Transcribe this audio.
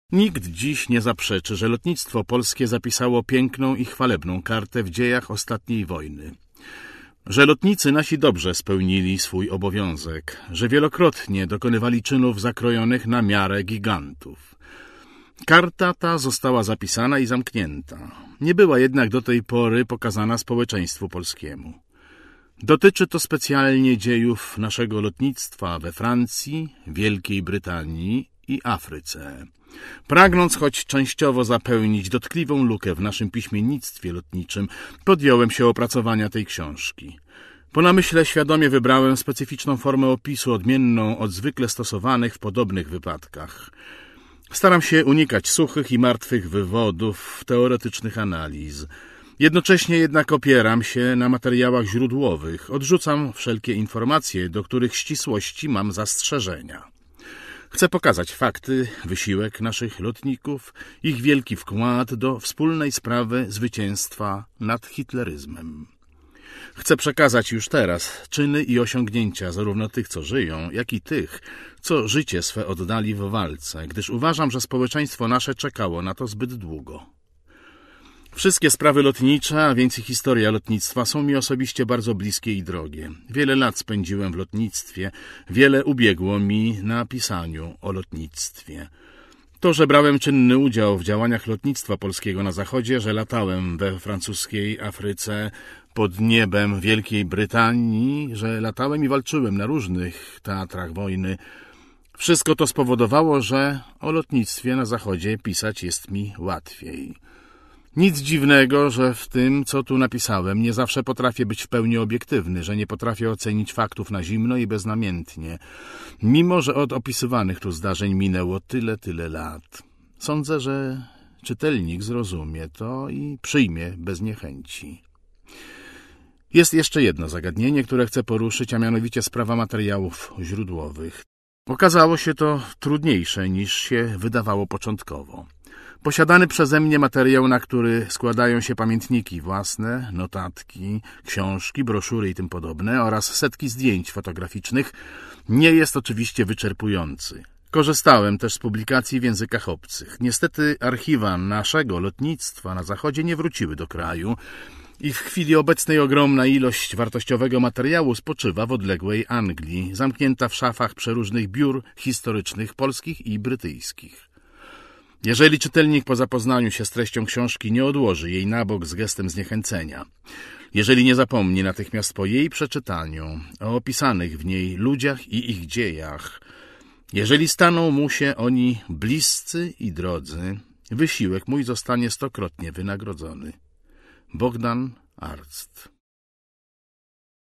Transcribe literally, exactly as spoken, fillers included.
Nikt dziś nie zaprzeczy, że lotnictwo polskie zapisało piękną i chwalebną kartę w dziejach ostatniej wojny. Że lotnicy nasi dobrze spełnili swój obowiązek, że wielokrotnie dokonywali czynów zakrojonych na miarę gigantów. Karta ta została zapisana i zamknięta. Nie była jednak do tej pory pokazana społeczeństwu polskiemu. Dotyczy to specjalnie dziejów naszego lotnictwa we Francji, Wielkiej Brytanii i Afryce. Pragnąc choć częściowo zapełnić dotkliwą lukę w naszym piśmiennictwie lotniczym, podjąłem się opracowania tej książki. Po namyśle świadomie wybrałem specyficzną formę opisu, odmienną od zwykle stosowanych w podobnych wypadkach. Staram się unikać suchych i martwych wywodów, teoretycznych analiz. Jednocześnie jednak opieram się na materiałach źródłowych, odrzucam wszelkie informacje, do których ścisłości mam zastrzeżenia. Chcę pokazać fakty, wysiłek naszych lotników, ich wielki wkład do wspólnej sprawy zwycięstwa nad hitleryzmem. Chcę przekazać już teraz czyny i osiągnięcia zarówno tych, co żyją, jak i tych, co życie swe oddali w walce, gdyż uważam, że społeczeństwo nasze czekało na to zbyt długo. Wszystkie sprawy lotnicze, a więc i historia lotnictwa są mi osobiście bardzo bliskie i drogie. Wiele lat spędziłem w lotnictwie, wiele ubiegło mi na pisaniu o lotnictwie. To, że brałem czynny udział w działaniach lotnictwa polskiego na zachodzie, że latałem we francuskiej Afryce pod niebem Wielkiej Brytanii, że latałem i walczyłem na różnych teatrach wojny, wszystko to spowodowało, że o lotnictwie na zachodzie pisać jest mi łatwiej. Nic dziwnego, że w tym, co tu napisałem, nie zawsze potrafię być w pełni obiektywny, że nie potrafię ocenić faktów na zimno i beznamiętnie, mimo że od opisywanych tu zdarzeń minęło tyle, tyle lat. Sądzę, że czytelnik zrozumie to i przyjmie bez niechęci. Jest jeszcze jedno zagadnienie, które chcę poruszyć, a mianowicie sprawa materiałów źródłowych. Okazało się to trudniejsze niż się wydawało początkowo. Posiadany przeze mnie materiał, na który składają się pamiętniki własne, notatki, książki, broszury i tym podobne oraz setki zdjęć fotograficznych, nie jest oczywiście wyczerpujący. Korzystałem też z publikacji w językach obcych. Niestety archiwa naszego lotnictwa na zachodzie nie wróciły do kraju i w chwili obecnej ogromna ilość wartościowego materiału spoczywa w odległej Anglii, zamknięta w szafach przeróżnych biur historycznych polskich i brytyjskich. Jeżeli czytelnik po zapoznaniu się z treścią książki nie odłoży jej na bok z gestem zniechęcenia, jeżeli nie zapomni natychmiast po jej przeczytaniu o opisanych w niej ludziach i ich dziejach, jeżeli staną mu się oni bliscy i drodzy, wysiłek mój zostanie stokrotnie wynagrodzony. Bogdan Arzt.